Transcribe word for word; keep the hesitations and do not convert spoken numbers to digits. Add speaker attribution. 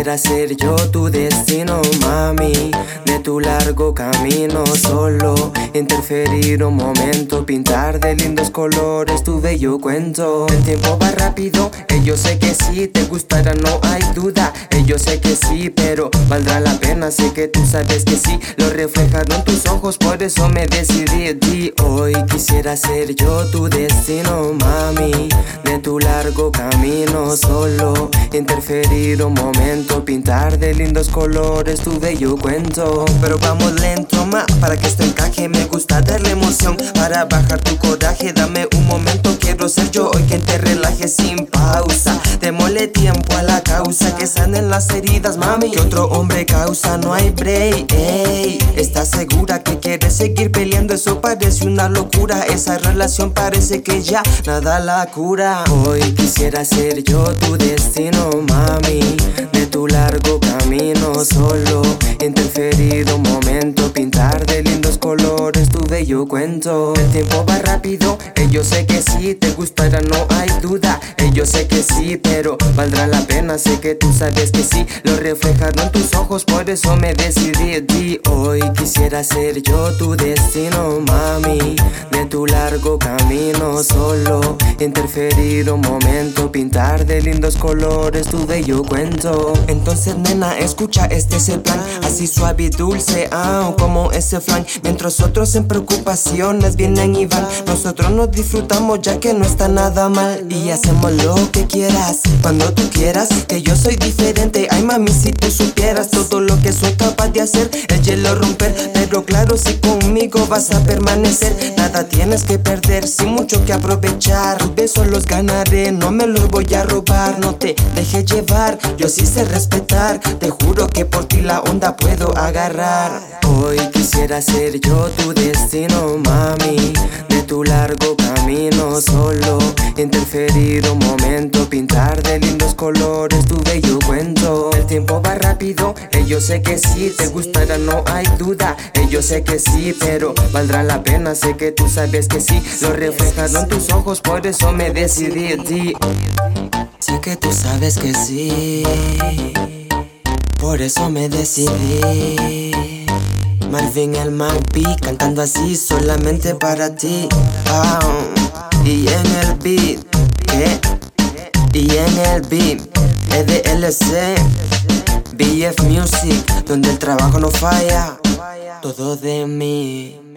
Speaker 1: quisiera ser yo tu destino, mami. De tu largo camino solo interferir un momento, pintar de lindos colores tu bello cuento. El tiempo va rápido, eh, yo sé que sí, te gustará, no hay duda. eh, Yo sé que sí, pero valdrá la pena, sé que tú sabes que sí. Lo reflejaron tus ojos, por eso me decidí. Di hoy quisiera ser yo tu destino, mami. De tu largo camino solo interferir un momento, pintar de lindos colores tu bello cuento. Pero vamos lento, ma, para que esto encaje. Me gusta darle emoción para bajar tu coraje. Dame un momento, quiero ser yo hoy quien te relaje sin pausa. Démosle tiempo a la causa, que sanen las heridas, mami, que otro hombre causa. No hay break, ey. ¿Estás segura que quieres seguir peleando? Eso parece una locura. Esa relación parece que ya nada la cura. Hoy quisiera ser yo tu destino, mami. De tu largo camino solo interferir un momento, pintar de lindos colores tu bello cuento. El tiempo va rápido, eh, yo sé que sí, te gustará, no hay duda. eh, Yo sé que sí, pero valdrá la pena, sé que tú sabes que sí. Lo reflejaron tus ojos, por eso me decidí. Di hoy quisiera ser yo tu destino, mami. De tu largo camino solo interferir un momento, pintar de lindos colores tu bello cuento. Entonces nena, escucha, este es el plan, así suave y dulce, ah, como ese flan. Mientras otros en preocupaciones vienen y van, nosotros nos disfrutamos ya que no está nada mal. Y hacemos lo que quieras, cuando tú quieras, que yo soy diferente. Ay mami, si tú supieras todo lo que soy capaz de hacer, el hielo romper. Pero claro, si conmigo vas a permanecer, nada tienes que perder, sin mucho que aprovechar. Tus besos los ganaré, no me los voy a robar. No te dejes llevar, yo sí sé respetar. Te juro que por ti la onda puedo agarrar. Hoy quisiera ser yo tu destino, mami. De tu largo camino solo interferir un momento, pintar de lindos colores tu bello cuento. El tiempo va rápido, eh, yo sé que sí, te gustará, no hay duda. eh, Yo sé que sí, pero valdrá la pena, sé que tú sabes que sí. Lo reflejaron tus ojos, por eso me decidí. Di, sé que tú sabes que sí, por eso me decidí. Marvin el Magpi cantando así solamente para ti. Oh, y en el beat, ¿qué? Y en el beat, E D L C, B F Music, donde el trabajo no falla, todo de mí.